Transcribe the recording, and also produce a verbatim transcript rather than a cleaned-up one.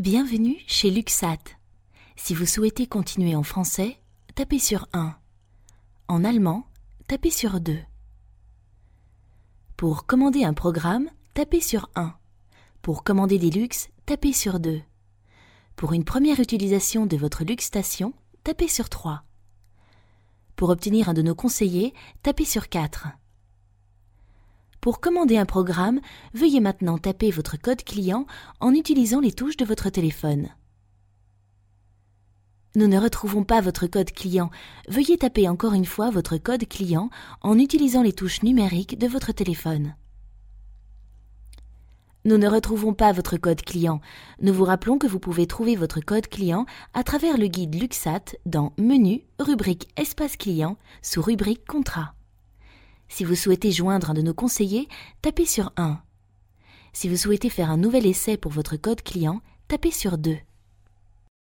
Bienvenue chez Luxat. Si vous souhaitez continuer en français, tapez sur un. En allemand, tapez sur deux. Pour commander un programme, tapez sur un. Pour commander des luxes, tapez sur deux. Pour une première utilisation de votre LuxStation, tapez sur trois. Pour obtenir un de nos conseillers, tapez sur quatre. Pour commander un programme, veuillez maintenant taper votre code client en utilisant les touches de votre téléphone. Nous ne retrouvons pas votre code client. Veuillez taper encore une fois votre code client en utilisant les touches numériques de votre téléphone. Nous ne retrouvons pas votre code client. Nous vous rappelons que vous pouvez trouver votre code client à travers le guide Luxat dans Menu, rubrique Espace client, sous rubrique Contrat. Si vous souhaitez joindre un de nos conseillers, tapez sur un. Si vous souhaitez faire un nouvel essai pour votre code client, tapez sur deux.